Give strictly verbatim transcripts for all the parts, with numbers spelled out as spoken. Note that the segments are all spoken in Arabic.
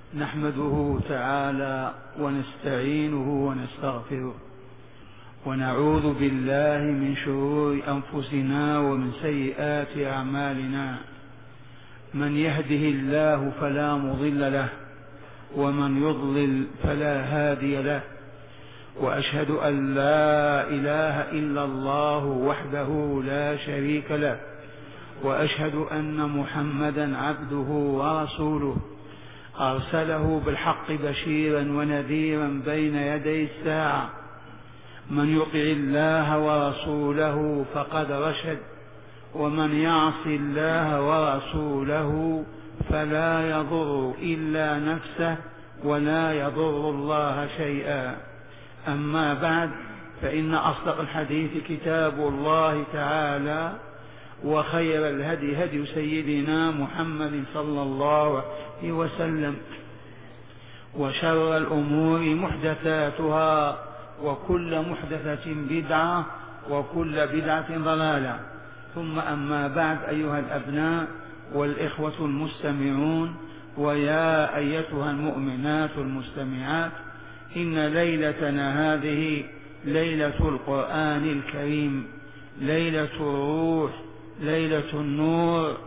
نحمده تعالى ونستعينه ونستغفره ونعوذ بالله من شرور أنفسنا ومن سيئات أعمالنا. من يهده الله فلا مضل له ومن يضلل فلا هادي له، وأشهد أن لا إله إلا الله وحده لا شريك له، وأشهد أن محمدا عبده ورسوله أرسله بالحق بشيرا ونذيرا بين يدي الساعة. من يطع الله ورسوله فقد رشد، ومن يعص الله ورسوله فلا يضر إلا نفسه ولا يضر الله شيئا. أما بعد، فإن أصدق الحديث كتاب الله تعالى، وخير الهدي هدي سيدنا محمد صلى الله عليه وسلم، وشر الأمور محدثاتها، وكل محدثة بدعة، وكل بدعة ضلالة. ثم أما بعد، أيها الأبناء والإخوة المستمعون، ويا أيتها المؤمنات المستمعات، إن ليلتنا هذه ليلة القرآن الكريم، ليلة الروح، ليلة النور،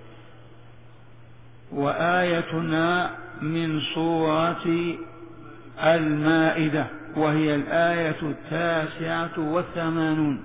وآيتنا من سورة المائدة، وهي الآية التاسعة والثمانون،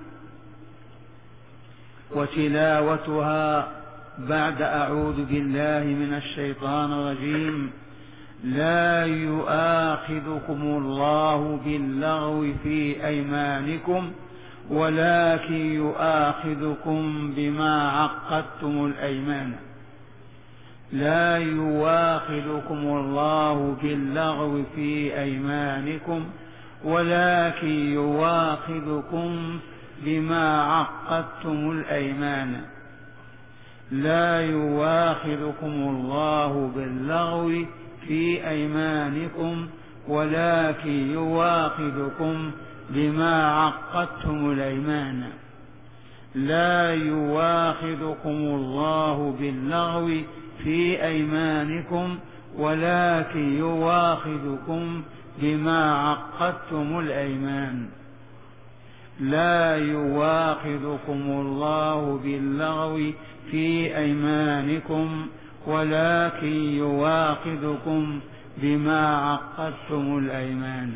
وتلاوتها بعد أعوذ بالله من الشيطان الرجيم: لا يؤاخذكم الله باللغو في أيمانكم ولكن يؤاخذكم بما عقدتم الأيمان. لا يؤاخذكم الله باللغو في أيمانكم ولكن يؤاخذكم بما عقدتم الأيمان. لا يؤاخذكم الله باللغو في أيمانكم ولكن يؤاخذكم بما عقدتم الأيمان. لا يؤاخذكم الله باللغو في أيمانكم ولكن يؤاخذكم بما عقدتم الأيمان. لا يؤاخذكم الله باللغو في أيمانكم ولكن يؤاخذكم بما عقدتم الأيمان.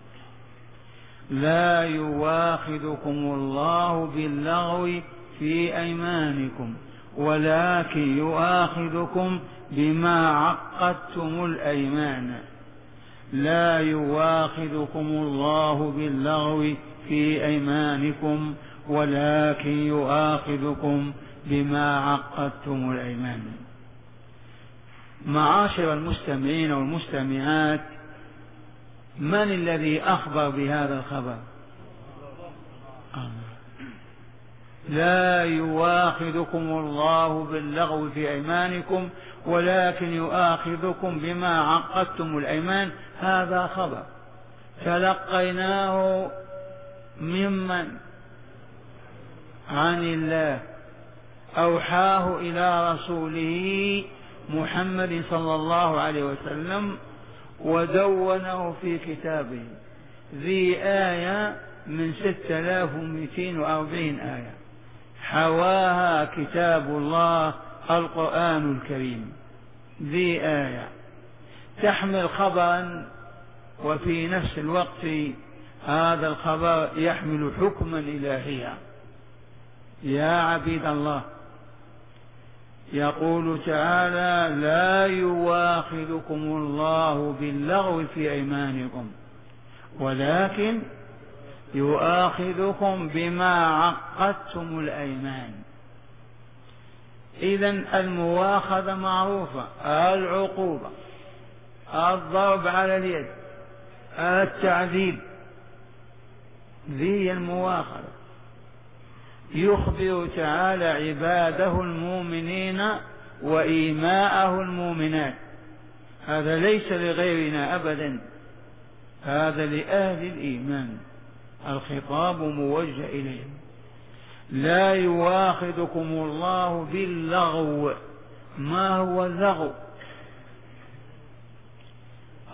لا يؤاخذكم الله باللغو في أيمانكم ولكن يؤاخذكم بما عقدتم الأيمان. لا يؤاخذكم الله باللغو في أيمانكم ولكن يؤاخذكم بما عقدتم الأيمان. معاشر المستمعين والمستمعات، من الذي أخبر بهذا الخبر؟ لا يؤاخذكم الله باللغو في أيمانكم ولكن يؤاخذكم بما عقدتم الأيمان. هذا خبر تلقيناه ممن؟ عن الله، أوحاه إلى رسوله محمد صلى الله عليه وسلم، ودونه في كتابه ذي آية من ستة آلاف ومئتين وأربعين آية، حواها كتاب الله القرآن الكريم. ذي آية تحمل خبرا، وفي نفس الوقت هذا الخبر يحمل حكما إلهيا. يا عبيد الله، يقول تعالى: لا يؤاخذكم الله باللغو في أيمانكم ولكن يؤاخذكم بما عقدتم الأيمان. إذن المؤاخذة معروفة: العقوبة، الضرب على اليد، التعذيب، ذي المؤاخذة. يخبر تعالى عباده المؤمنين وإيماءه المؤمنات. هذا ليس لغيرنا أبدا، هذا لأهل الإيمان، الخطاب موجه إليهم. لا يؤاخذكم الله باللغو. ما هو اللغو؟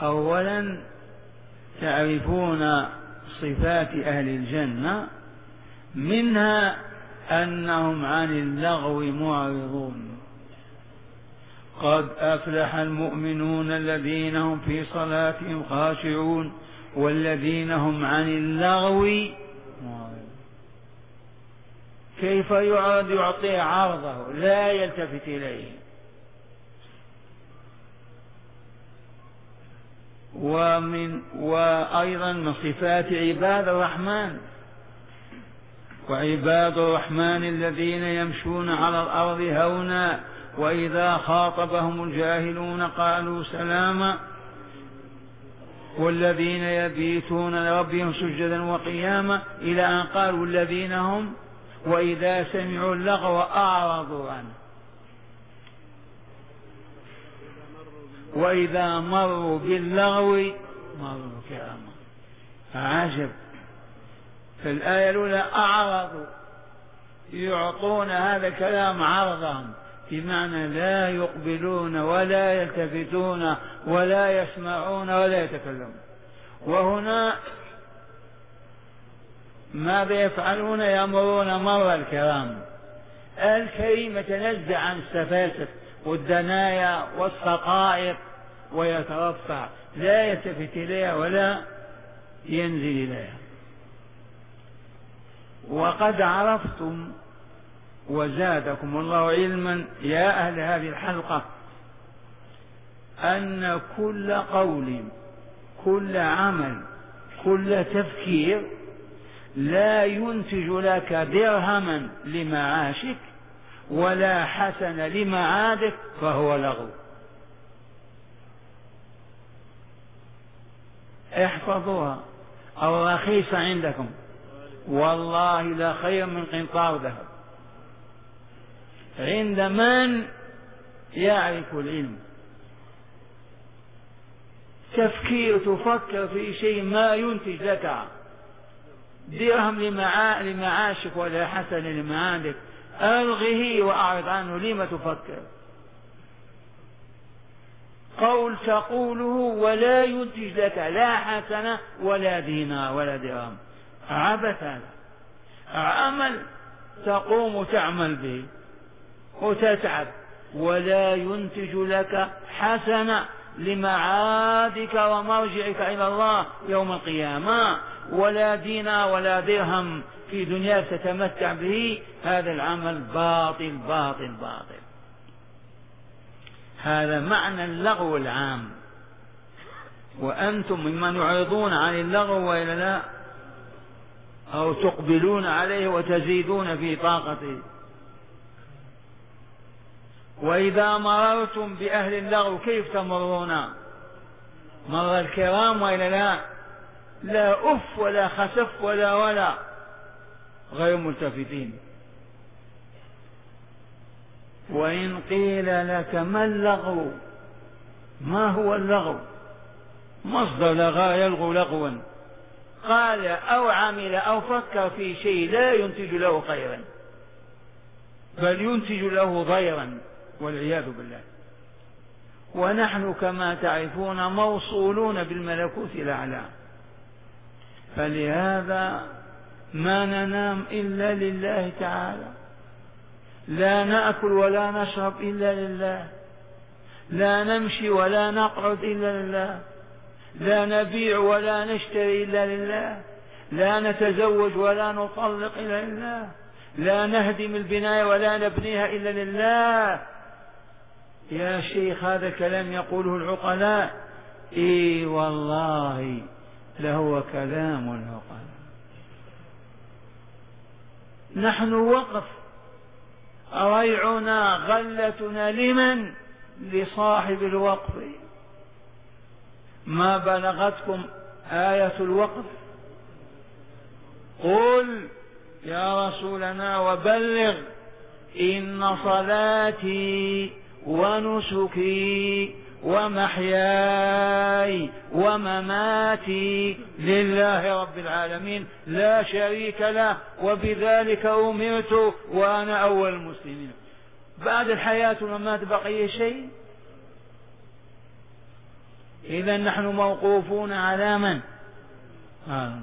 أولا تعرفون صفات أهل الجنة، منها أنهم عن اللغو معرضون. قد أفلح المؤمنون الذين هم في صلاتهم خاشعون والذين هم عن اللغو معرضون. كيف يعرض؟ يعطي عرضه لا يلتفت إليه. ومن وأيضا من صفات عباد الرحمن: وعباد الرحمن الذين يمشون على الأرض هونا وإذا خاطبهم الجاهلون قالوا سلاما والذين يبيتون لربهم سجدا وقياما، إلى أن قالوا الذين هم وإذا سمعوا اللغو أعرضوا عنه وإذا مروا باللغو مروا كراما. عجب، في الآية الأولى أعرضوا، يعطون هذا الكلام عرضهم، بمعنى لا يقبلون ولا يلتفتون ولا يسمعون ولا يتكلمون. وهنا ماذا يفعلون؟ يمرون مر الكرام. الكريم يتنزع عن السفاسف والدنايا والسقائق ويترفع، لا يلتفت إليها ولا ينزل إليها. وقد عرفتم وزادكم الله علما يا أهل هذه الحلقة أن كل قول، كل عمل، كل تفكير لا ينتج لك درهما لمعاشك ولا حسن لمعادك فهو لغو. احفظوها أو رخيصة عندكم، والله لا خير من قنطار ذهب عند من يعرف العلم. تفكير تفكر في شيء ما ينتج لك درهم لمعاشك ولا حسن لمعادك، ألغه وأعرض عنه. لما تفكر؟ قول تقوله ولا ينتج لك لا حسنة ولا دينار ولا درهم، عبث هذا. عمل تقوم تعمل به وتتعب ولا ينتج لك حسنة لمعادك ومرجعك إلى الله يوم القيامة، ولا دينار ولا درهم في دنياك تتمتع به. هذا العمل باطل باطل باطل. هذا معنى اللغو العام. وأنتم ممن يعرضون عن اللغو وإلا لا، أو تقبلون عليه وتزيدون في طاقته. وإذا مررتم بأهل اللغو كيف تمرون؟ مر الكرام وإلا لا؟ لا أف ولا خسف ولا ولا، غير ملتفتين. وإن قيل لك ما اللغو؟ ما هو اللغو؟ مصدر لغى يلغو لغوا. قال أو عمل أو فكر في شيء لا ينتج له خيرا بل ينتج له ضيرا والعياذ بالله. ونحن كما تعرفون موصولون بالملكوت الأعلى، فلهذا ما ننام إلا لله تعالى، لا نأكل ولا نشرب إلا لله، لا نمشي ولا نقعد إلا لله، لا نبيع ولا نشتري إلا لله، لا نتزوج ولا نطلق إلا لله، لا نهدم البناية ولا نبنيها إلا لله. يا شيخ هذا كلام يقوله العقلاء؟ إي والله لهو كلام العقلاء. نحن وقف، ريعنا غلتنا لمن؟ لصاحب الوقف. ما بلغتكم آية الوقف؟ قل يا رسولنا وبلغ إن صلاتي ونسكي ومحياي ومماتي لله رب العالمين لا شريك له وبذلك أمرت وأنا أول المسلمين. بعد الحياة والممات بقي شيء؟ إذا نحن موقوفون على من؟ آه.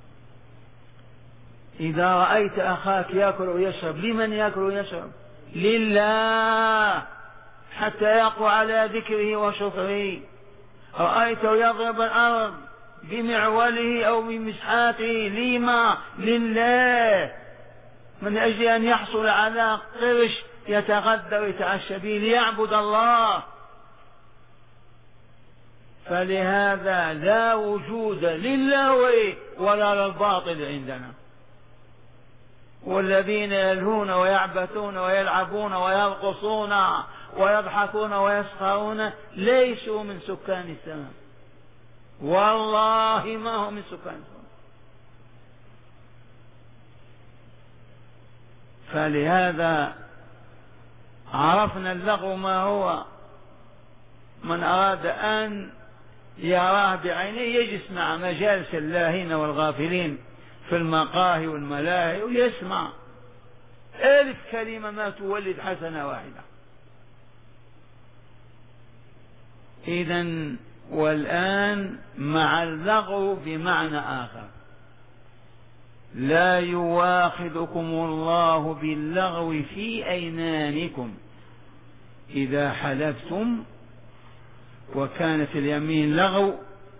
إذا رأيت أخاك يأكل ويشرب، لمن يأكل ويشرب؟ لله، حتى يقوى على ذكره وشكره. رأيته يضرب الأرض بمعوله أو بمسحاته، لما؟ لله، من أجل أن يحصل على قرش يتغذى ويتعشى به ليعبد الله. فلهذا لا وجود لله ولا للباطل عندنا. والذين يلهون ويعبثون ويلعبون ويرقصون ويضحكون ويسخرون ليسوا من سكان السماء، والله ما هم من سكان السماء. فلهذا عرفنا اللغو ما هو. من أراد أن يراه بعينيه يجلس مع مجالس اللاهين والغافلين في المقاهي والملاهي ويسمع ألف كلمة ما تولد حسنة واحدة. إذن والآن مع اللغو بمعنى آخر: لا يواخذكم الله باللغو في أيمانكم إذا حلفتم، وكانت اليمين لغو،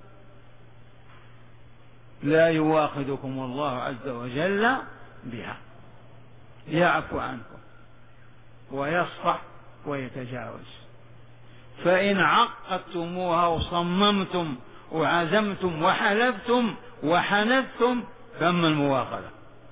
لا يواخذكم الله عز وجل بها، يعفو عنكم ويصفح ويتجاوز. فإن عقدتموها وصممتم وعزمتم وحلفتم وحنثتم فأما المواخذة.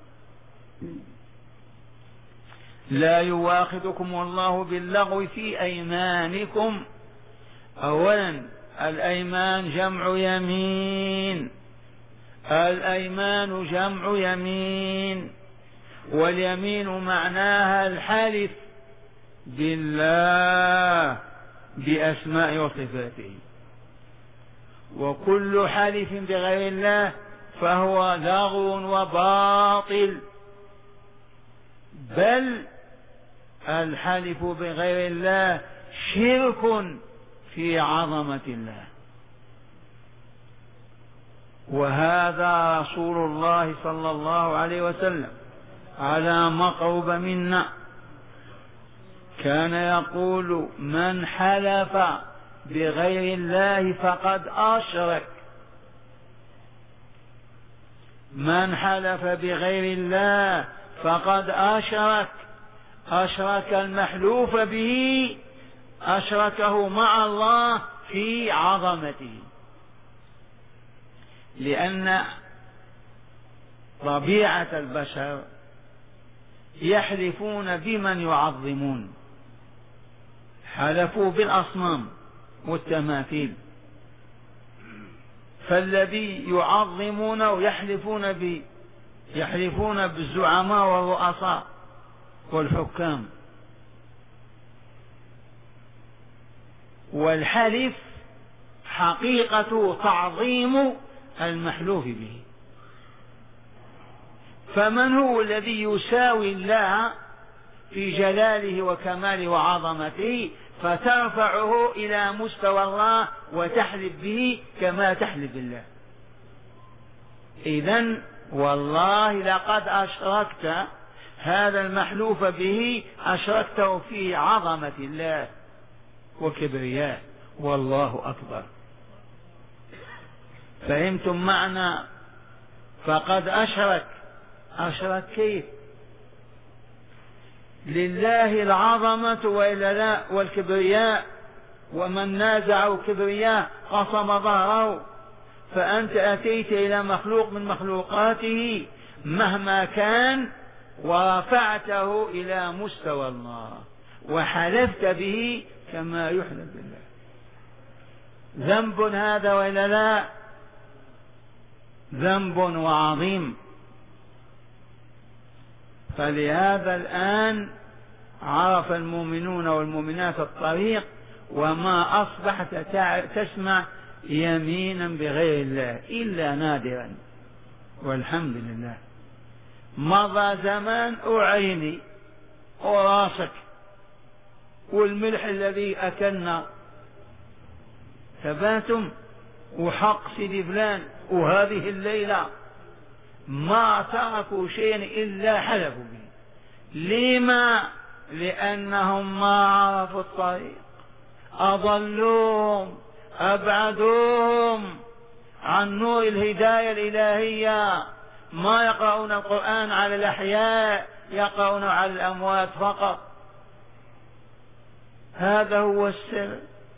لا يواخذكم الله باللغو في أيمانكم. أولا الأيمان جمع يمين، الأيمان جمع يمين، واليمين معناها الحلف بالله بأسماء وصفاته، وكل حلف بغير الله فهو لغو وباطل. بل الحلف بغير الله شرك في عظمة الله. وهذا رسول الله صلى الله عليه وسلم على مقرب منا كان يقول: من حلف بغير الله فقد أشرك. من حلف بغير الله فقد أشرك. أشرك المحلوف به، أشركه مع الله في عظمته. لأن طبيعة البشر يحلفون بمن يعظمون، حلفوا بالأصنام والتماثيل، فالذي يعظمونه يحلفون ب يحلفون بالزعماء والرؤساء والحكام. والحلف حقيقته تعظيم المحلوف به. فمن هو الذي يساوي الله في جلاله وكماله وعظمته فترفعه إلى مستوى الله وتحلف به كما تحلف بالله؟ إذن والله لقد أشركت هذا المحلوف به، أشركته في عظمة الله وكبرياء، والله أكبر. فهمتم معنى فقد أشرك؟ أشرك كيف؟ لله العظمة وإلا لا والكبرياء، ومن نازع كبرياء قصم ظهره. فأنت أتيت إلى مخلوق من مخلوقاته مهما كان ورفعته إلى مستوى الله وحلفت به كما يحلف بالله. ذنب هذا وإلا لا؟ ذنب وعظيم. فلهذا الآن عرف المؤمنون والمؤمنات الطريق، وما أصبحت تسمع يمينا بغير الله إلا نادرا، والحمد لله. مضى زمان أعيني وراسك والملح الذي أكلنا ثباتم وحق سيدي فلان وهذه الليلة ما تركوا شيئا إلا حلفوا به. لما؟ لأنهم ما عرفوا الطريق، أضلوهم، أبعدوهم عن نور الهداية الإلهية. ما يقرؤون القرآن على الأحياء، يقرؤون على الأموات فقط. هذا هو السر.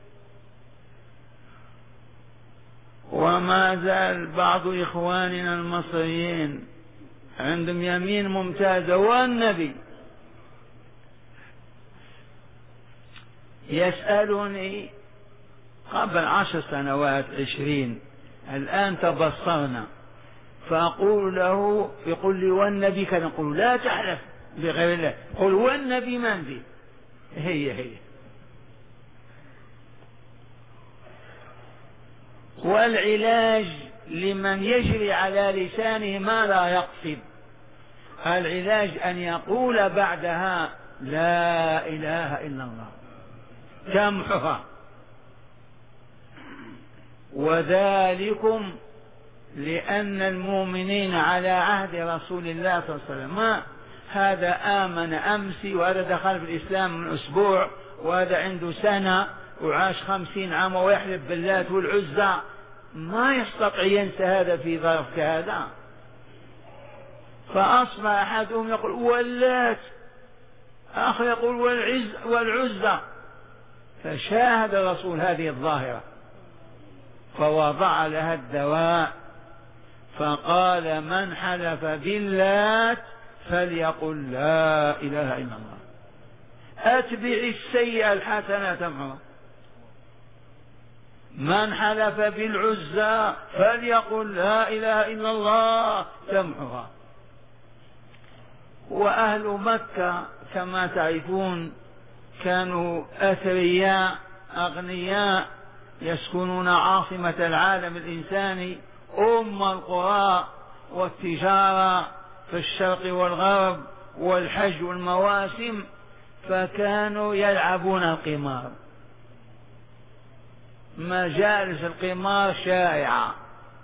وما زال بعض إخواننا المصريين عندهم يمين ممتازة، والنبي يسألني قبل عشر سنوات عشرين، الآن تبصرنا، فأقول له، يقول لي والنبي كان، نقول لا تحلف بغير الله، قل والنبي من ذي. هي هي. والعلاج لمن يجري على لسانه ما لا يقصد، العلاج أن يقول بعدها لا إله إلا الله تمحها. وذلكم لأن المؤمنين على عهد رسول الله صلى الله عليه وسلم، ما هذا آمن أمس، وهذا دخل في الإسلام من أسبوع، وهذا عنده سنة وعاش خمسين عام ويحلف باللات والعزى، ما يستطيع ينسى هذا في ظرف كهذا. فأصبح أحدهم يقول واللات، آخر يقول والعز والعزى. فشاهد الرسول هذه الظاهرة فوضع لها الدواء، فقال من حلف باللات فليقل لا إله إلا الله. أتبع السيئة الحسنة تمحها. من حلف بالعزى فليقل لا إله إلا الله تمحها. وأهل مكة كما تعرفون كانوا أثرياء أغنياء، يسكنون عاصمة العالم الإنساني، أم القرى والتجارة في الشرق والغرب والحج والمواسم، فكانوا يلعبون القمار. مجالس القمار شائعة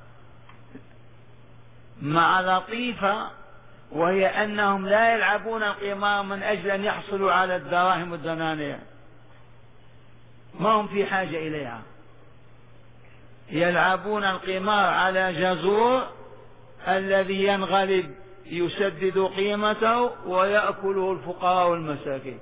مع لطيفة، وهي أنهم لا يلعبون القمار من أجل أن يحصلوا على الدراهم والدنانير، ما هم في حاجة إليها. يلعبون القمار على جزور الذي ينغلب يسدد قيمته ويأكله الفقراء والمساكين.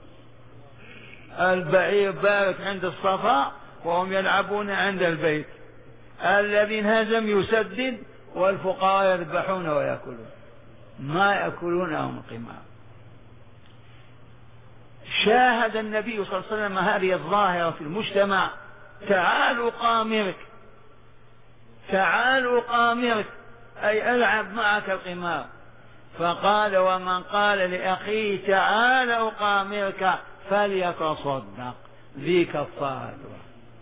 البعير بارك عند الصفا وهم يلعبون عند البيت، الذي انهزم يسدد والفقراء يذبحون ويأكلون، ما يأكلونهم القمار. شاهد النبي صلى الله عليه وسلم هذه الظاهرة في المجتمع. تعالوا قامرك، تعالوا قامرك، أي ألعب معك القمار. فقال ومن قال لأخيه تعال أقامرك فليتصدق ذي كفارتها.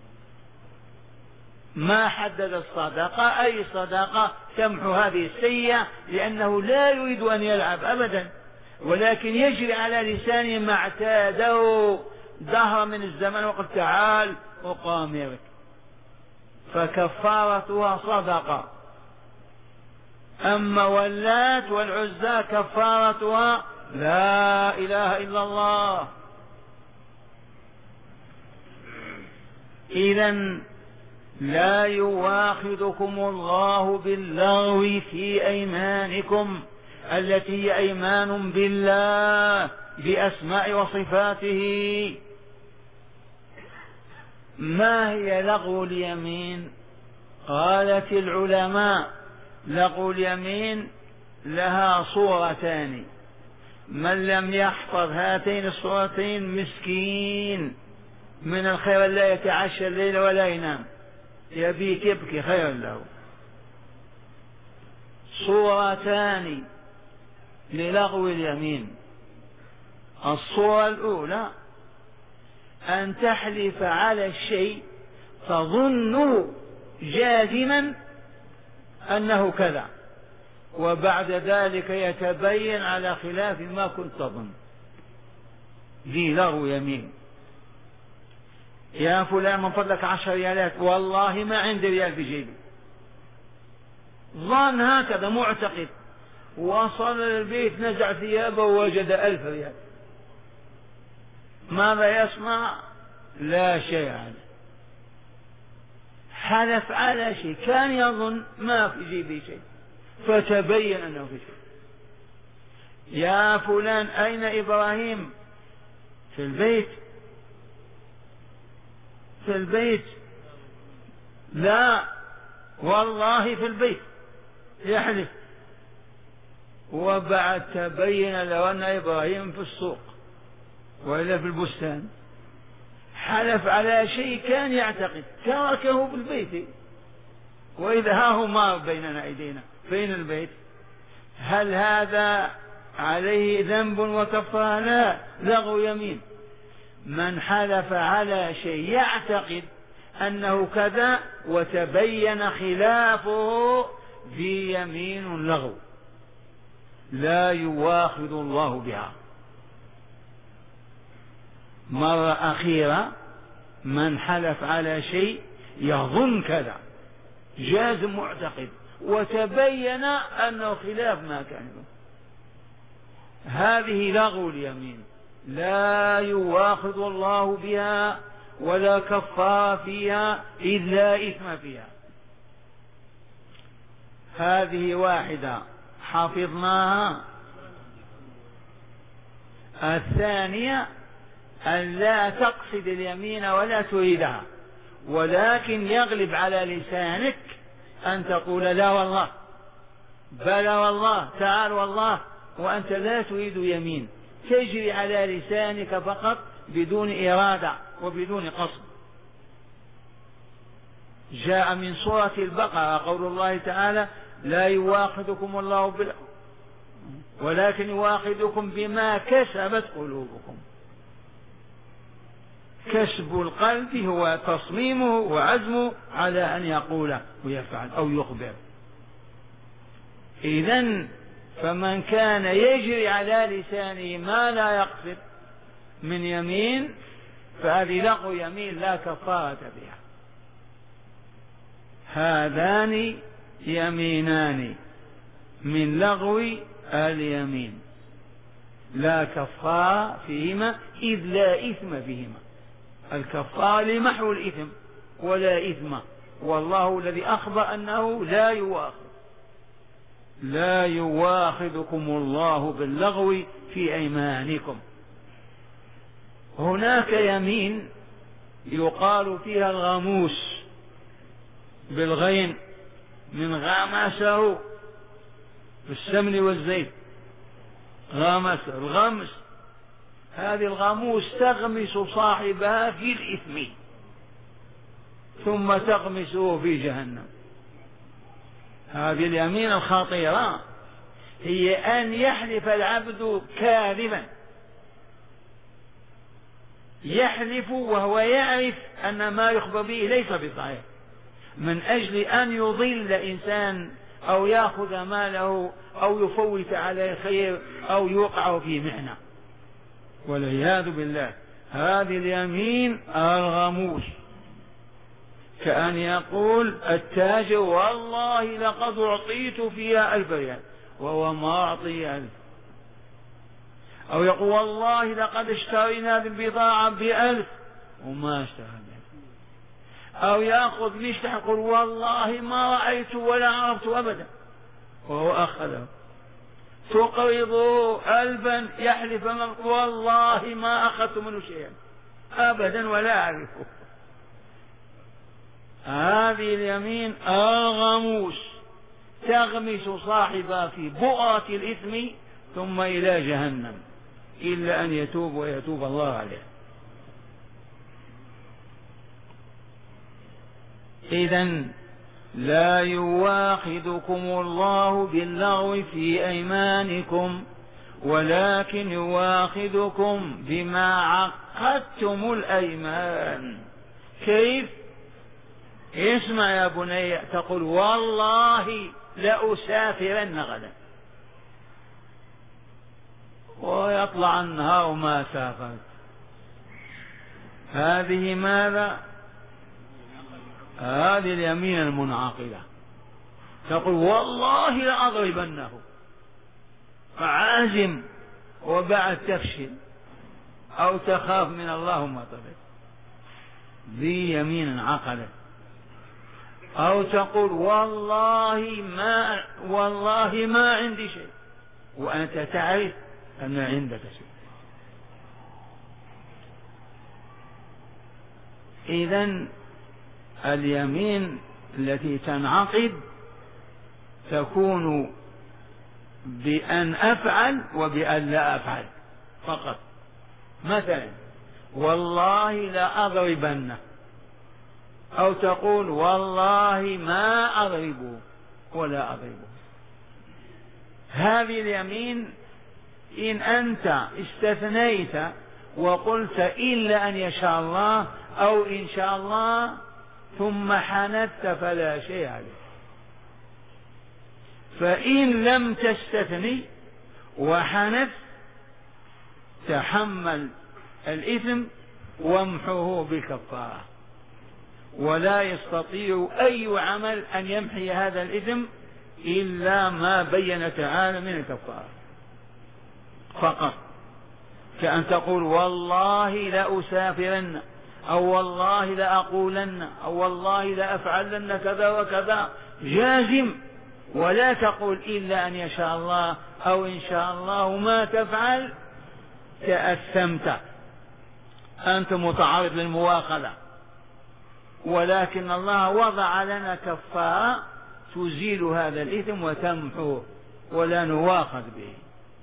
ما حدد الصدقة، أي صدقة تمحو هذه السيئة، لأنه لا يريد أن يلعب أبدا، ولكن يجري على لسانه ما اعتاده دهر من الزمن، وقل تعال أقامرك، فكفارتها صدقة. أما واللات والعزى كفارتها لا إله إلا الله. إذن لا يواخذكم الله باللغو في أيمانكم التي هي أيمان بالله بأسماء وصفاته. ما هي لغو اليمين؟ قالت العلماء لغو اليمين لها صورتان، من لم يحفظ هاتين الصورتين مسكين من الخير، لا يتعشى الليل ولا ينام، يبيت يبكي خير له. صورتان للغو اليمين. الصورة الأولى أن تحلف على الشيء تظنه جازما أنه كذا، وبعد ذلك يتبين على خلاف ما كنت تظن، ذي لغو يمين. يا فلان من فضلك عشر ريالات، والله ما عندي ريال في جيبي. ظن هكذا معتقد، وصل للبيت نزع ثيابه ووجد ألف ريال. ماذا يصنع؟ لا شيء عليه. حلف على شيء كان يظن ما في جيبه شيء، فتبين أنه في شيء. يا فلان أين إبراهيم؟ في البيت. في البيت؟ لا والله في البيت. يحلف، وبعد تبين له أن إبراهيم في السوق وإلا في البستان. حلف على شيء كان يعتقد، تركه في البيت، وإذا ها هو ما بيننا أيدينا. فين البيت؟ هل هذا عليه ذنب وكفارة؟ لا، لغو يمين. من حلف على شيء يعتقد أنه كذا وتبين خلافه في يمين لغو لا يواخذ الله بها. مرة أخيرة، من حلف على شيء يظن كذا، جازم معتقد، وتبين أنه خلاف ما كان، هذه لغو اليمين لا يواخذ الله بها ولا كفار فيها إذ لا إثم فيها. هذه واحدة حفظناها. الثانية أن لا تقصد اليمين ولا تريدها، ولكن يغلب على لسانك أن تقول لا والله، بلى والله، تعال والله، وأنت لا تريد يمين، تجري على لسانك فقط بدون إرادة وبدون قصد. جاء من سورة البقرة قول الله تعالى لا يواخذكم الله بال ولكن يواخذكم بما كسبت قلوبكم. كسب القلب هو تصميمه وعزمه على أن يقول ويفعل أو يخبر. إذن فمن كان يجري على لسانه ما لا يقصد من يمين فهذه لغو يمين لا كفارة بها. هذان يمينان من لغو اليمين لا كفارة فيهما إذ لا إثم فيهما. الكفارة لمحو الإثم ولا إثم، والله الذي أخبر أنه لا يواخذ لا يواخذكم الله باللغو في أيمانكم. هناك يمين يقال فيها الغموس بالغين من غمسه بالسمن والزيت، غمس الغمس، هذه الغموس تغمس صاحبها في الإثم ثم تغمسه في جهنم. هذه اليمين الخطيرة هي أن يحلف العبد كاذبا، يحلف وهو يعرف أن ما يخبر به ليس بصحيح، من أجل أن يضل إنسان أو يأخذ ماله أو يفوت عليه خير أو يوقع في محنة والعياذ بالله. هذه اليمين الغموس، كأن يقول التاجر والله لقد أعطيت فيها ألف ريال وهو ما أعطي ألف، أو يقول والله لقد اشترينا البضاعة بألف وما اشترى بألف، أو يأخذ مشتح يقول والله ما رأيت ولا عرفت أبدا وهو أخذه. تقرض ألفا يحلف والله ما أخذت منه شيئا أبدا ولا أعرفه. هذه اليمين الغموس تغمس صاحبها في بؤرة الإثم ثم إلى جهنم إلا أن يتوب ويتوب الله عليه. إذن لا يواخذكم الله باللغو في أيمانكم ولكن يواخذكم بما عقدتم الأيمان. كيف؟ اسمع يا بني، تقول والله لأسافرن غدا، ويطلع النهار ما سافرت، هذه ماذا؟ هذه اليمين المنعقدة، تقول والله لأضربنه، فعازم وبعد تفشل أو تخاف من الله ما طلب، ذي يمين عقدت. أو تقول والله ما والله ما عندي شيء، وأنت تعرف أن عندك شيء. إذن اليمين التي تنعقد تكون بأن أفعل وبأن لا أفعل فقط. مثلا والله لا أضربنه، أو تقول والله ما أضربه ولا أضربه. هذه اليمين إن أنت استثنيت وقلت إلا أن يشاء الله أو إن شاء الله ثم حنثت فلا شيء عليك. فإن لم تستثني وحنث تحمل الإثم وامحه بالكفارة، ولا يستطيع أي عمل أن يمحي هذا الإثم إلا ما بين تعالى من الكفارة فقط. كأن تقول والله لأسافرن، أو والله لأقولن، أو والله لأفعلن كذا وكذا، جازم، ولا تقول إلا أن يشاء الله أو إن شاء الله ما تفعل تأثمت، أنت متعرض للمواخذة. ولكن الله وضع لنا كفارة تزيل هذا الإثم وتمحوه ولا نواخذ به.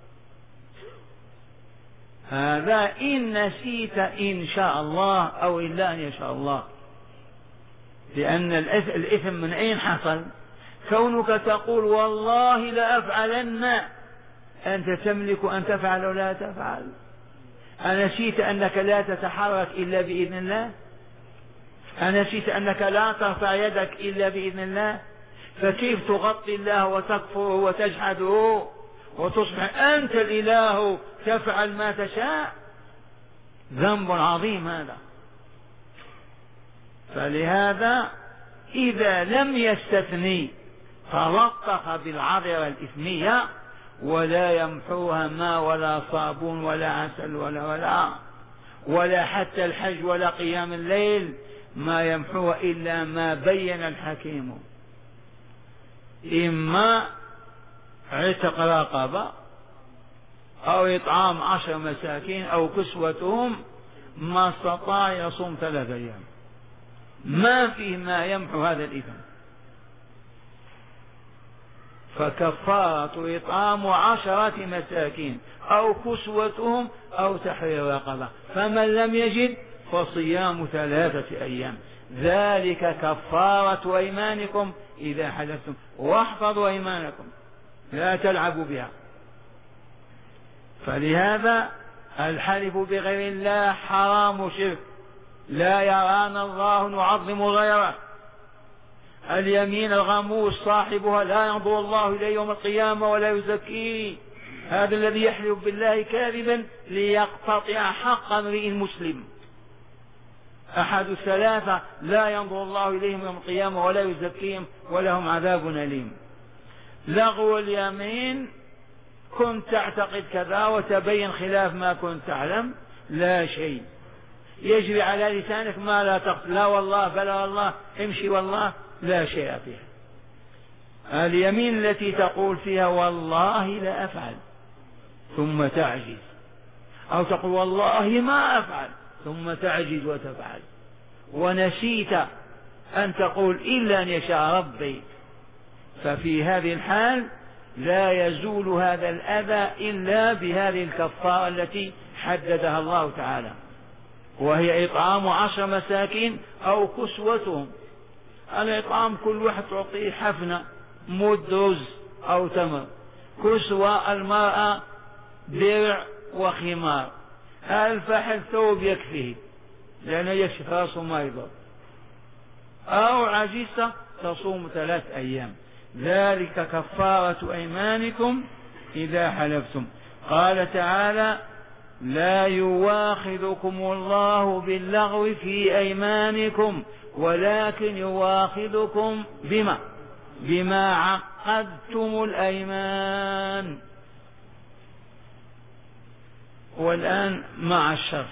هذا إن نسيت إن شاء الله أو إلا أن يشاء الله، لأن الإثم من أين حصل؟ كونك تقول والله لأفعلن، أنت تملك أن تفعل ولا تفعل. أنسيت أنك لا تتحرك إلا بإذن الله؟ أنسيت أنك لا ترفع يدك إلا بإذن الله؟ فكيف تغطي الله وتكفره وتجحده وتصبح أنت الإله تفعل ما تشاء؟ ذنب عظيم هذا. فلهذا إذا لم يستثني تلطخ بالعذرة الإثمية، ولا يمحوها ما ولا صابون ولا عسل ولا ولا ولا حتى الحج ولا قيام الليل، ما يمحوها إلا ما بين الحكيم، إما عتق رقبة أو إطعام عشر مساكين أو كسوتهم، ما استطاع يصوم ثلاثة أيام، ما فيه ما يمحو هذا الإثم. فكفارة إطعام عشرة مساكين أو كسوتهم أو تحرير رقبة، فمن لم يجد فصيام ثلاثة أيام، ذلك كفارة أيمانكم إذا حلفتم، واحفظوا أيمانكم لا تلعبوا بها. فلهذا الحلف بغير الله حرام شرك، لا يرانا الله نعظم غيره. اليمين الغموس صاحبها لا ينظر الله إليه يوم القيامة ولا يزكيه، هذا الذي يحلف بالله كاذبا ليقتطع حق امرئ مسلم. أحد الثلاثة لا ينظر الله إليهم يوم القيامة ولا يزكيهم ولهم عذاب أليم. لغو اليمين، كنت تعتقد كذا وتبين خلاف ما كنت تعلم، لا شيء يجري على لسانك ما لا تقصد، لا والله بلا والله امشي والله، لا شيء فيها. اليمين التي تقول فيها والله لا أفعل ثم تعجز، أو تقول والله ما أفعل ثم تعجز وتفعل، ونسيت أن تقول إلا أن يشاء ربي، ففي هذه الحال لا يزول هذا الأذى إلا بهذه الكفارة التي حددها الله تعالى، وهي إطعام عشر مساكين أو كسوتهم. الإطعام كل واحد تعطيه حفنة مد رز أو تمر، كسوة المرأة درع وخمار، الفحل ثوب يكفيه لأنه يكشف رأسه ما يضر، أو عجزت تصوم ثلاث أيام، ذلك كفارة أيمانكم إذا حلفتم. قال تعالى لا يواخذكم الله باللغو في أيمانكم ولكن يواخذكم بما بما عقدتم الأيمان. والآن مع الشرح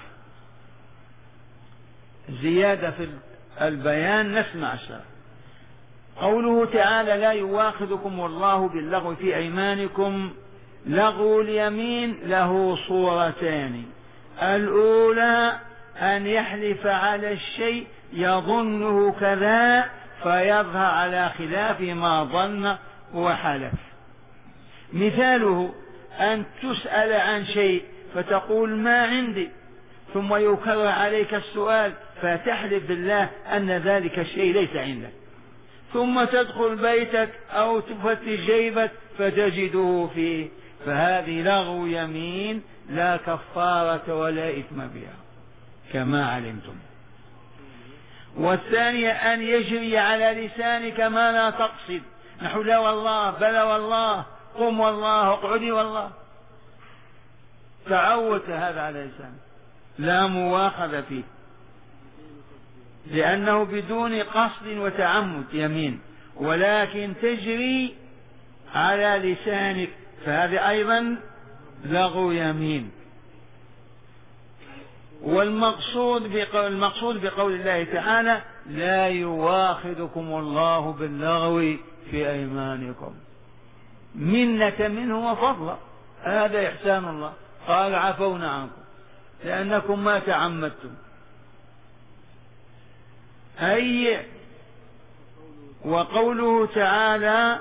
زيادة في البيان نسمع الشرح. قوله تعالى لا يواخذكم الله باللغو في أيمانكم، لغو اليمين له صورتان. الأولى أن يحلف على الشيء يظنه كذا فيظهر على خلاف ما ظن وحلف. مثاله أن تسأل عن شيء فتقول ما عندي، ثم يكرر عليك السؤال فتحلف بالله أن ذلك الشيء ليس عندك، ثم تدخل بيتك أو تفتش جيبك فتجده فيه، فهذه لغو يمين لا كفارة ولا إثم بها كما علمتم. والثانية أن يجري على لسانك ما لا تقصد، نحو لا والله بلا والله قم والله اقعدي والله، تعودت هذا على لسانك لا مواخذة فيه لأنه بدون قصد وتعمد يمين، ولكن تجري على لسانك فهذا أيضا لغو يمين. والمقصود بقول, المقصود بقول الله تعالى لا يواخذكم الله باللغو في أيمانكم، منة منه وفضلا، هذا إحسان الله، قال عفونا عنكم لأنكم ما تعمدتم. أي وقوله تعالى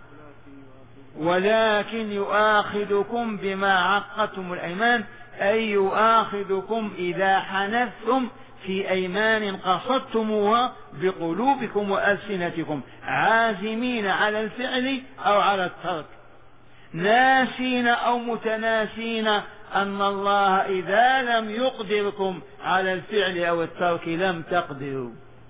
ولكن يؤاخذكم بما عقدتم الأيمان، أي يؤاخذكم إذا حنثتم في أيمان قصدتموها بقلوبكم وألسنتكم عازمين على الفعل أو على الترك، ناسين أو متناسين أن الله إذا لم يقدركم على الفعل أو الترك لم تقدروا.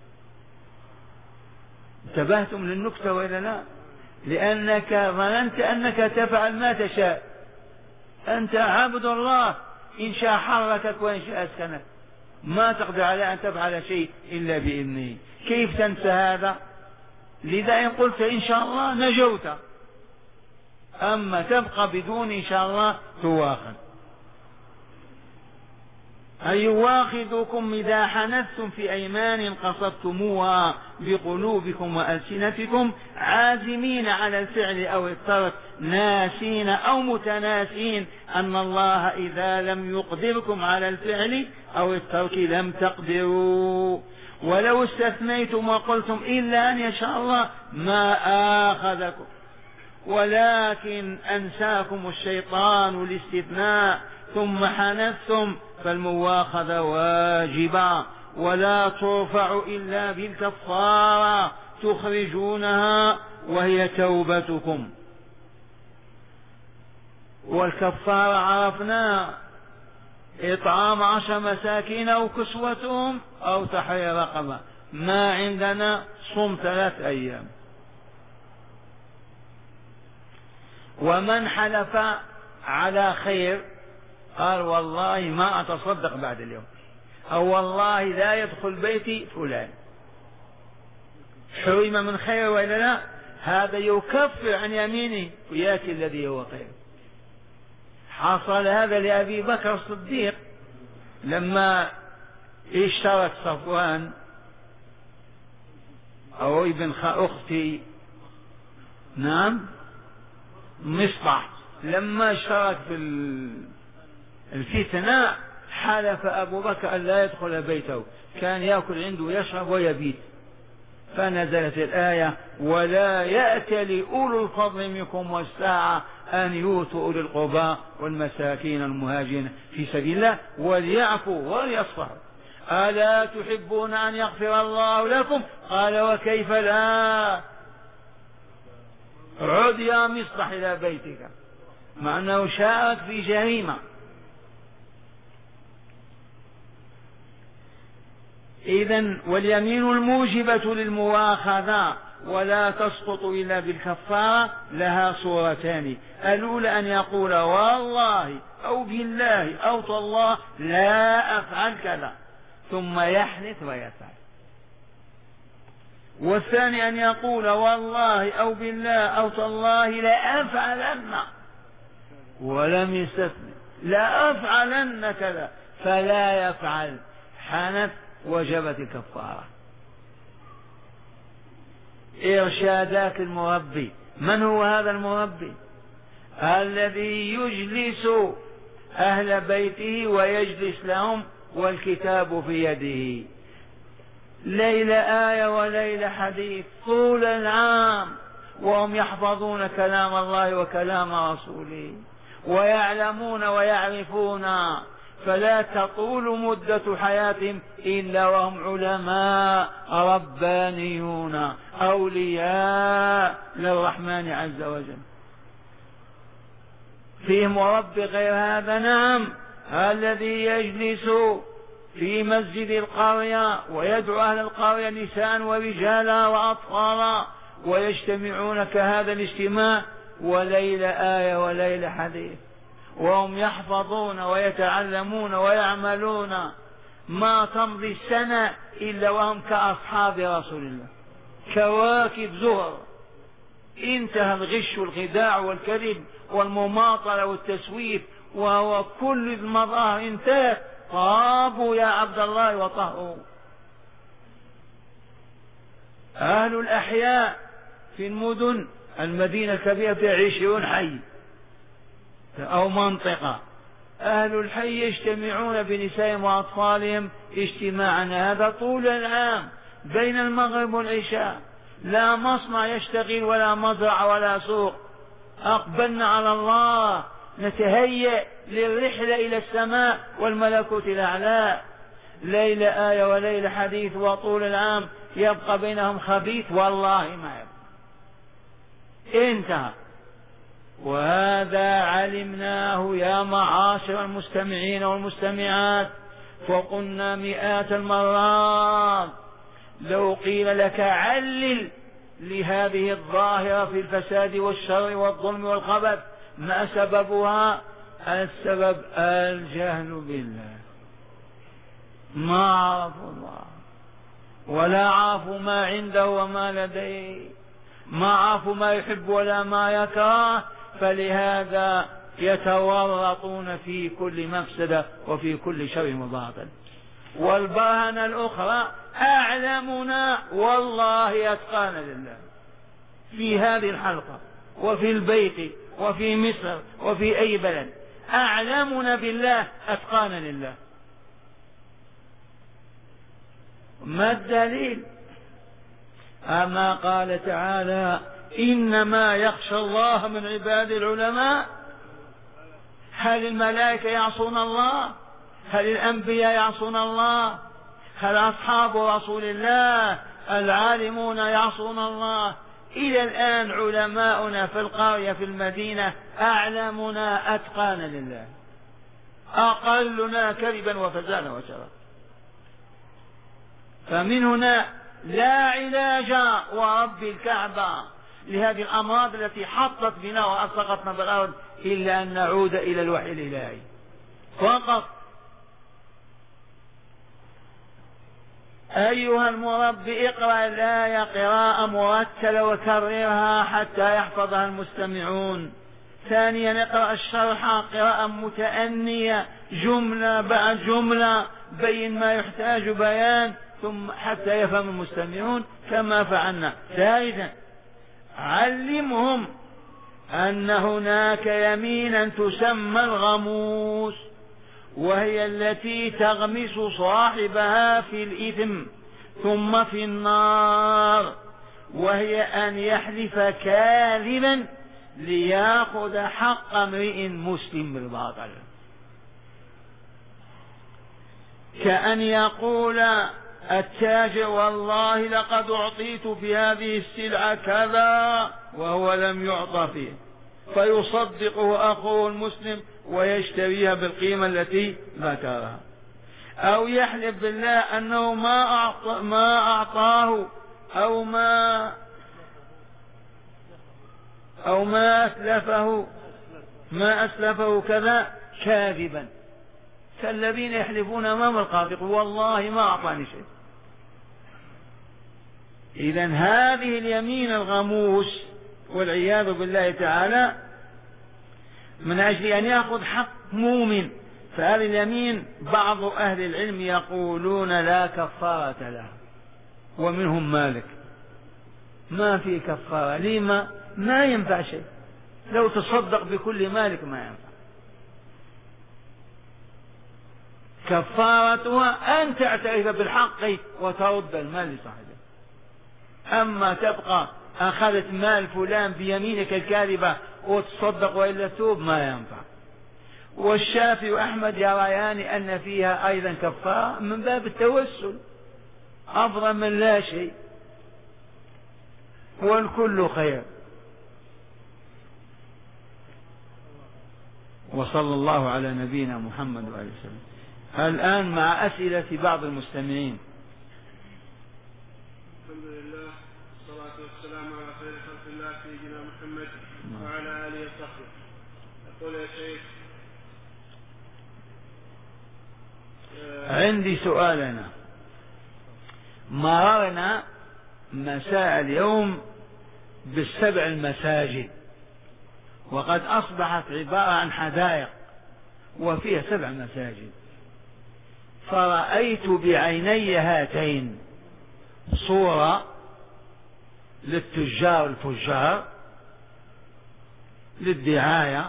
انتبهتم للنكتة وإلا لا؟ لأنك ظننت أنك تفعل ما تشاء، أنت عبد الله، إن شاء حركك وإن شاء أسكنك، ما تقدر على أن تفعل شيء إلا بإذنه. كيف تنسى هذا؟ لذا إن قلت إن شاء الله نجوت، أما تبقى بدون إن شاء الله تواخذ. أي يواخذكم إذا حنثتم في أيمان قصدتموها بقلوبكم وألسنتكم عازمين على الفعل أو الترك، ناسين أو متناسين أن الله إذا لم يقدركم على الفعل أو الترك لم تقدروا. ولو استثنيتم وقلتم إلا أن يشاء الله ما آخذكم، ولكن أنساكم الشيطان الاستثناء ثم حنثتم، فالمواخذة واجبة ولا ترفع إلا بالكفارة تخرجونها وهي توبتكم. والكفارة عرفنا إطعام عشر مساكين أو كسوتهم أو تحرير رقبة، ما عندنا صم ثلاث أيام. ومن حلف على خير قال والله ما أتصدق بعد اليوم، أو والله لا يدخل بيتي فلان، حرم من خير وإلا لا؟ هذا يكفر عن يمينه ويأتي الذي هو خير. حصل هذا لأبي بكر الصديق لما اشترت صفوان أو ابن أختي نعم مصطح، لما اشترك في الفتنة حلف أبو بكر أن لا يدخل بيته، كان يأكل عنده ويشرب ويبيت، فنزلت الآية ولا يأتل أولو الفضل منكم والساعة أن يؤتوا أولي القربى والمساكين المهاجرين في سبيل الله وليعفوا وليصفحوا ألا تحبون أن يغفر الله لكم؟ قال وكيف لا، عد يا مصطح إلى بيتك، مع أنه شارك في جريمة. إذن واليمين الموجبة للمواخذة ولا تسقط إلا بالكفارة لها صورتان. الأولى أن يقول والله أو بالله أو تالله لا أفعل كذا، ثم يحلف ويفعل. والثاني أن يقول والله أو بالله أو تالله لا أفعلن، ولم يستثني لا أفعلن كذا، فلا يفعل، حنث وجبت الكفارة. إرشادات المربي. من هو هذا المربي؟ الذي يجلس أهل بيته ويجلس لهم والكتاب في يده، ليل آية وليل حديث طول العام، وهم يحفظون كلام الله وكلام رسوله ويعلمون ويعرفون، فلا تطول مدة حياتهم إلا وهم علماء ربانيون أولياء للرحمن عز وجل. فيه مربي غير هذا؟ نعم، الذي يجلس في مسجد القرية ويدعو أهل القرية نساء ورجالا وأطفالا ويجتمعون كهذا الاجتماع، وليل آية وليل حديث، وهم يحفظون ويتعلمون ويعملون، ما تمضي السنة إلا وهم كأصحاب رسول الله، كواكب زهر. انتهى الغش والخداع والكذب والمماطلة والتسويف وهو كل المظاهر انتهت، طابوا يا عبد الله وطهروا. أهل الأحياء في المدن، المدينة الكبيرة فيها عشرون حي أو منطقة، أهل الحي يجتمعون بنسائهم وأطفالهم اجتماعا هذا طول العام بين المغرب والعشاء، لا مصنع يشتغل ولا مزرعة ولا سوق. أقبلنا على الله، نتهيأ للرحلة إلى السماء والملكوت الأعلى. ليلة آية وليلة حديث وطول العام يبقى بينهم خبيث، والله ما يبقى، انتهى. وهذا علمناه يا معاشر المستمعين والمستمعات، فقلنا مئات المرات لو قيل لك علل لهذه الظاهرة في الفساد والشر والظلم والخبث ما سببها؟ السبب الجهل بالله، ما عرفوا الله ولا عرفوا ما عنده وما لديه، ما عرفوا ما يحب ولا ما يكره، فلهذا يتورطون في كل مفسدة وفي كل شر وباطل. والبرهنة الأخرى أعلمنا والله أتقانا لله في هذه الحلقة وفي البيت وفي مصر وفي أي بلد، أعلمنا بالله أتقانا لله. ما الدليل؟ أما قال تعالى إنما يخشى الله من عباد العلماء. هل الملائكة يعصون الله؟ هل الأنبياء يعصون الله؟ هل أصحاب رسول الله العالمون يعصون الله؟ إلى الآن علماؤنا في القرية في المدينة أعلمنا أتقانا لله، أقلنا كذبا وفسادا وشرا. فمن هنا لا علاج ورب الكعبة لهذه الأمراض التي حطت بنا وألصقتنا بالأرض إلا أن نعود إلى الوحي الإلهي فقط. أيها المربي اقرأ الآية قراءة مرتلة وكررها حتى يحفظها المستمعون. ثانيا اقرأ الشرح قراءة متأنية جملة بعد جملة، بين ما يحتاج بيان ثم حتى يفهم المستمعون كما فعلنا. ثالثا علمهم أن هناك يمينا تسمى الغموس، وهي التي تغمس صاحبها في الإثم ثم في النار، وهي أن يحلف كاذبا ليأخذ حق امرئ مسلم بالباطل، كأن يقول التاجر والله لقد أعطيت في هذه السلعة كذا وهو لم يعط فيه، فيصدقه أخوه المسلم ويشتريها بالقيمة التي ذكرها. أو يحلف بالله أنه ما أعطى ما أعطاه أو ما أو ما أسلفه ما أسلفه كذا كاذبا، كالذين يحلفون أمام القاضي والله ما أعطاني شيء. إذن هذه اليمين الغموس والعياذ بالله تعالى من أجل أن يأخذ حق مؤمن، فهذه اليمين بعض أهل العلم يقولون لا كفارة لها، ومنهم مالك ما في كفارة. لما؟ ما ينفع شيء، لو تصدق بكل مالك ما ينفع. كفارتها أن تعترف بالحق وترد المال لصاحبه. أما تبقى أخذت مال فلان بيمينك الكاذبة وتصدق وإلا توب ما ينفع. والشافعي وأحمد يريان أن فيها أيضا كفارة من باب التوسل أفضل من لا شيء، والكل خير. وصلى الله على نبينا محمد وآله وسلم. الآن مع أسئلة بعض المستمعين. الحمد لله والصلاة والسلام على خير خلق الله سيدنا محمد وعلى آله وصحبه. يقول يا شيخ عندي سؤال. أنا مررنا مساء اليوم بالسبع المساجد، وقد أصبحت عبارة عن حدائق وفيها سبع مساجد، فرأيت بعيني هاتين صورة للتجار الفجار للدعاية،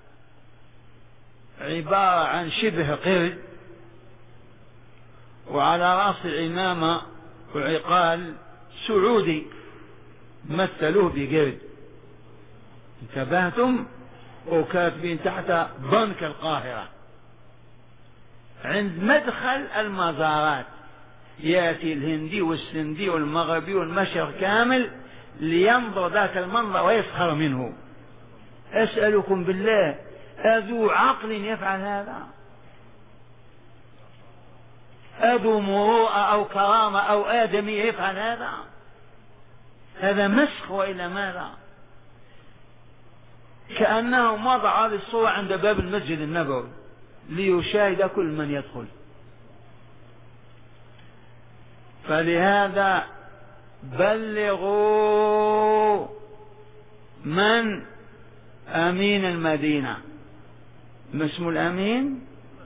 عبارة عن شبه قرد وعلى رأس عمامة وعقال سعودي مثلوه بقرد، انتبهتم؟ وكاتبين تحت بنك القاهرة. عند مدخل المزارات يأتي الهندي والسندي والمغربي والمشرق كامل لينظر ذاك المنظر ويسخر منه. أسألكم بالله أذو عقل يفعل هذا؟ أذو مروءة أو كرامة أو آدمي يفعل هذا؟ هذا مسخ وإلا ماذا؟ كأنه وضع هذه الصورة عند باب المسجد النبوي ليشاهد كل من يدخل. فلهذا بلغوا من أمين المدينة. ما اسم الأمين؟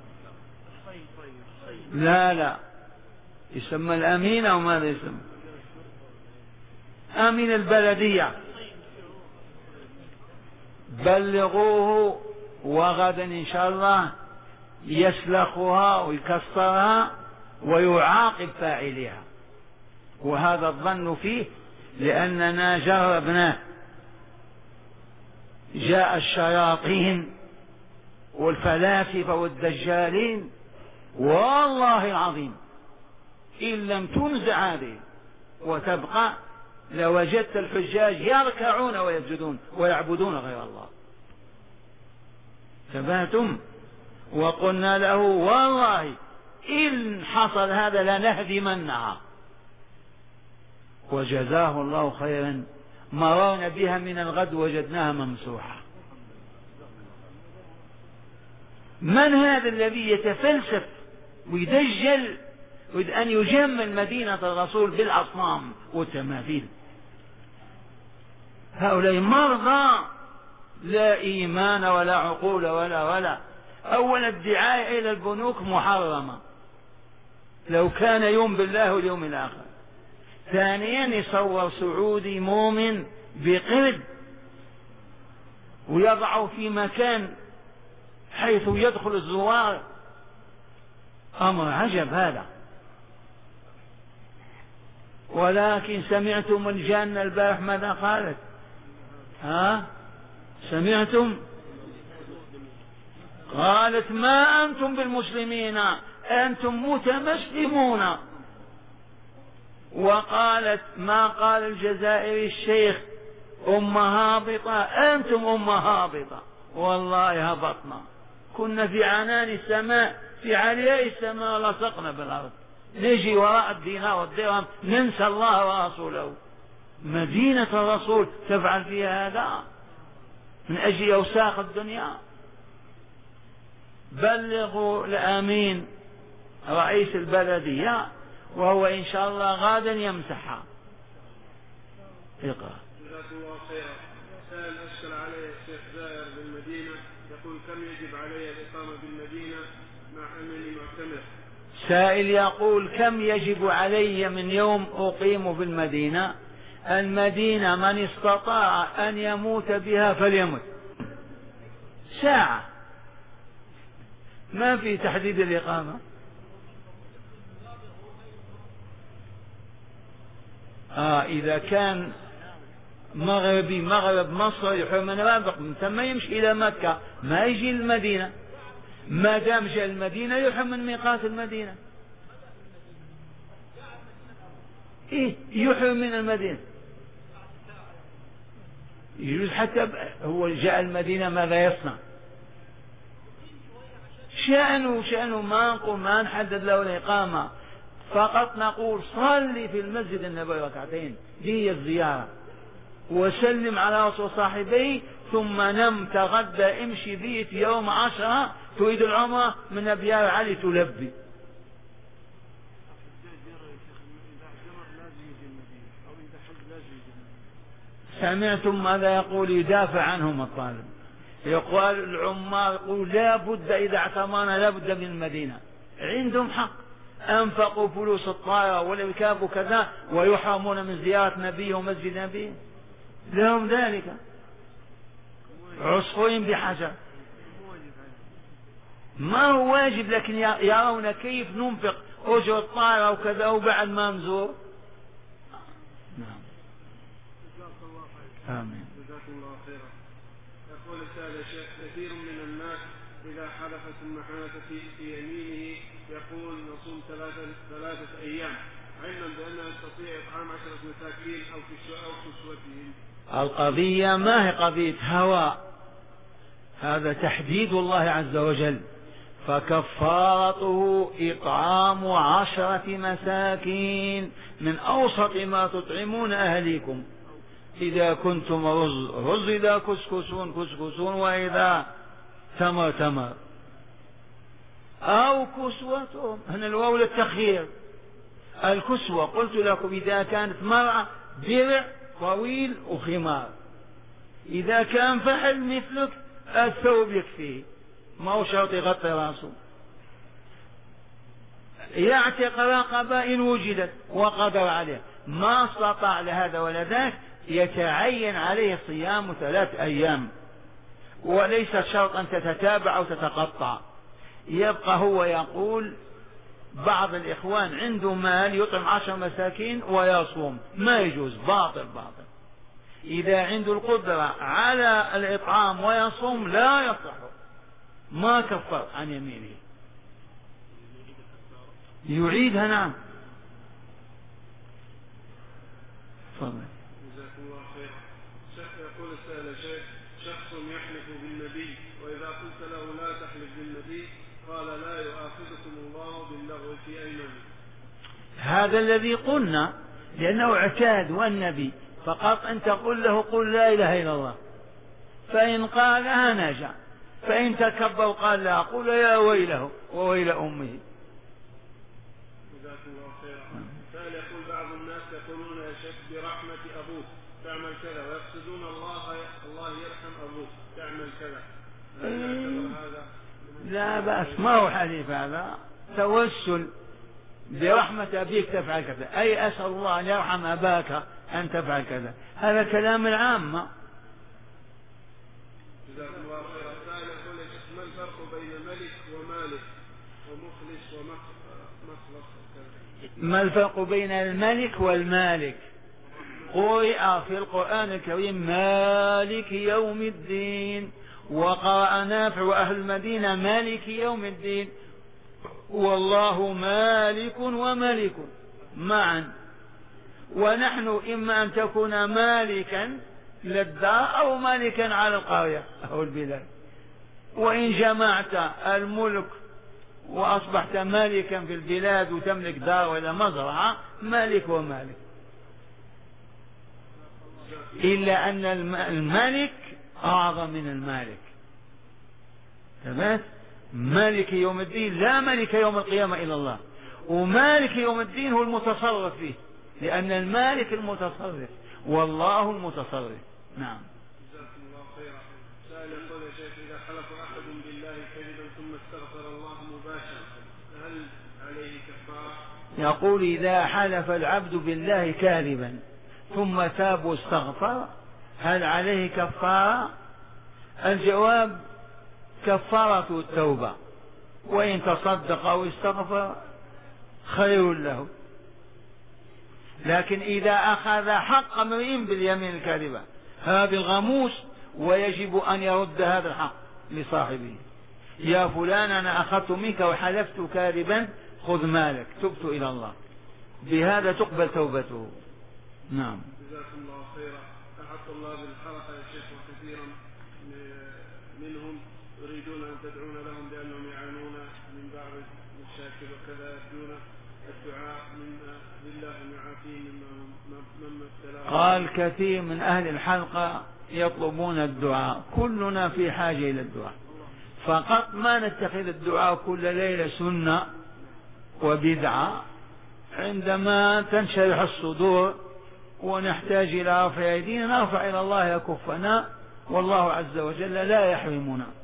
لا لا يسمى الأمين أو ماذا يسمى؟ أمين البلدية. بلغوه وغدا إن شاء الله يسلخها ويكسرها ويعاقب فاعلها، وهذا الظن فيه لأننا جربناه. جاء الشياطين والفلاسفة والدجالين والله العظيم إن لم تنزع هذه وتبقى لوجدت الحجاج يركعون ويسجدون ويعبدون غير الله. ثباتم. وقلنا له والله إن حصل هذا لنهدمنها، وجزاه الله خيرا. مررنا بها من الغد وجدناها ممسوحة. من هذا الذي يتفلسف ويدجل يريد أن يجمل مدينة الرسول بالأصنام والتماثيل؟ هؤلاء مرضى لا إيمان ولا عقول ولا ولا. أولا الدعاية إلى البنوك محرمة لو كان يوم بالله واليوم الآخر. ثانيا يصور سعودي مؤمن بقرد ويضعه في مكان حيث يدخل الزوار. أمر عجب هذا. ولكن سمعتم الجنة البارح ماذا قالت؟ ها سمعتم؟ قالت ما أنتم بالمسلمين أنتم متمسلمون. وقالت ما قال الجزائري الشيخ أم هابطة أنتم أم هابطة. والله هبطنا، كنا في عنان السماء في علياء السماء لصقنا بالأرض، نجي وراء الدينار والدرهم ننسى الله ورسوله. مدينة الرسول تفعل فيها هذا؟ من أجل أوساخ الدنيا. بلغوا الأمين رئيس البلدية وهو إن شاء الله غادا يمسحها. اقرأ. جزاكم الله خيرا. سائل أشكل عليه الشيخ زائر بالمدينة يقول كم يجب علي الإقامة بالمدينة مع أنني معتمر؟ سائل يقول كم يجب علي من يوم أقيم بالمدينة؟ المدينة من استطاع أن يموت بها فليمت. ساعة، ما في تحديد الإقامة. آه إذا كان مغربي مغرب مصر يحرم من رابق من ثم يمشي إلى مكة ما يجي المدينة، ما دام جاء المدينة يحرم من ميقات المدينة. إيه يحرم من المدينة يجوز حتى هو جاء المدينة ماذا يصنع؟ شأنه شأنه ما نقول ما نحدد له الإقامة، فقط نقول صلي في المسجد النبوي ركعتين دي الزيارة وسلم على رسول صاحبيه ثم نم تغدى امشي بيت يوم عشرة تريد العمرة من أبيار علي تلبي. سمعتم ماذا يقول؟ يدافع عنهم الطالب، يقول العمار يقول لا بد إذا اعتمرنا لا بد من المدينة. عندهم حق، أنفقوا فلوس الطائرة والإركاب وكذا ويحرمون من زيارة نبيه ومسجد نبيه، لهم ذلك عصفورين بحجر. ما هو واجب لكن يرون كيف ننفق أجر الطائرة وكذا وبعد ما نزور. نعم. آمين. جزاكم الله خيرا. يقول السائل يا شيخ كثير من الناس إذا حلف ثم حنث في يمينه يقول نصوم ثلاثة, ثلاثة أيام علما بأنه يستطيع إطعام عشرة مساكين أو كسوتهم. القضية ما هي قضية هوى، هذا تحديد الله عز وجل، فكفارته إطعام عشرة مساكين من أوسط ما تطعمون أهليكم. إذا كنتم رز رز، إذا كسكسون كسكسون، وإذا تمر تمر، أو كسوتهم. هنا الواو للتخيير. الكسوة قلت لكم إذا كانت مرأة درع طويل وخمار، إذا كان فحل مثلك الثوب يكفيه، ما هو شرط يغطي راسه. يعتق رقبة إن وجدت وقدر عليه، ما استطاع لهذا ولا ذاك يتعين عليه صيام ثلاث أيام، وليس شرط أن تتتابع أو تتقطع. يبقى هو يقول بعض الإخوان عنده مال يطعم عشر مساكين ويصوم، ما يجوز، باطل باطل. إذا عنده القدرة على الإطعام ويصوم لا يصح، ما كفر عن يمينه، يعيدها. نعم. تفضل. جزاكم الله خيرا. شيخ يقول السائل شيخ شخص يحلف بالنبي وإذا قلت له لا تحلف بالنبي قال لا يؤاخذكم الله باللغو في أيمانكم. هذا الذي قلنا لأنه اعتاد والنبي، فقط أن تقول له قل لا إله إلا الله، فإن قالها نجا، فإن تكبر قال لا قل يا ويله وويل أمه. جزاكم الله خيرا. سائل يقول بعض الناس يقولون يا شيخ برحمة أبوك تعمل كذا، ويقصدون الله الله يرحم أبوك تعمل كذا، هذا لا بأس، ما هو حديث هذا، توسل برحمة أبيك تفعل كذا، أي أسأل الله أن يرحم أباك أن تفعل كذا، هذا كلام العامة. جزاكم الله خيرا. سائل يقول ما الفرق بين ملك ومالك ومخلص ومخلص؟ ما الفرق بين الملك والمالك؟ قرئ في القرآن الكريم مالك يوم الدين، وقرأ نافع وأهل المدينة مالك يوم الدين، والله مالك وملك معا. ونحن إما أن تكون مالكا للدار أو مالكا على القرية أو البلاد، وإن جمعت الملك وأصبحت مالكا في البلاد وتملك دار ولا مزرعة مالك ومالك، إلا أن الملك أعظم من المالك. تمام؟ مالك يوم الدين لا ملك يوم القيامة إلا الله، ومالك يوم الدين هو المتصرف فيه، لأن المالك المتصرف والله المتصرف. نعم. جزاكم الله خيرا. سائل يقول يا شيخ إذا حلف أحد بالله كذبا ثم استغفر الله مباشرة هل عليه كفارة؟ يقول إذا حلف العبد بالله كاذبا ثم تاب واستغفر هل عليه كفارة؟ الجواب كفارة التوبة، وإن تصدق أو استغفر خير له. لكن إذا أخذ حق امرئ باليمين الكاذبة هذا الغموس، ويجب أن يرد هذا الحق لصاحبه. يا فلان أنا أخذت منك وحلفت كاذبا خذ مالك، تبت إلى الله، بهذا تقبل توبته. نعم. جزاكم الله خيرا. أحد طلاب الحلقة يا شيخ وكثيرا منهم يريدون أن تدعون لهم بأنهم يعانون من بعض المشاكل وكذا، يرجون الدعاء من لله أن يعافيهم مما ابتلاه. قال كثير من أهل الحلقة يطلبون الدعاء، كلنا في حاجة إلى الدعاء، فقط ما نتخذ الدعاء كل ليلة سنة وبدعة. عندما تنشرح الصدور ونحتاج إلى رفع أيدينا نرفع إلى الله يكفنا، والله عز وجل لا يحرمنا.